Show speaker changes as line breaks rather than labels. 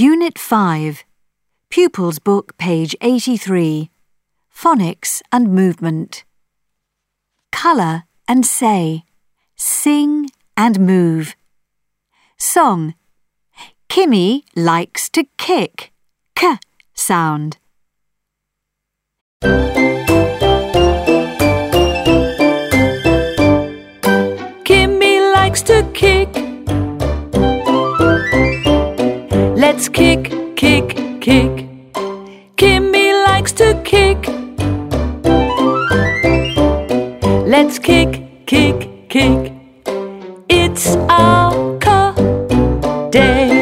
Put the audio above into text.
Unit 5, Pupils Book, page 83, Phonics and Movement. Colour and say, sing and move. Song. Kimmy likes to kick. K sound.
Kimmy likes to kick. Let's kick, kick, kick. Kimmy likes to kick. Let's kick, kick, kick. It's our day.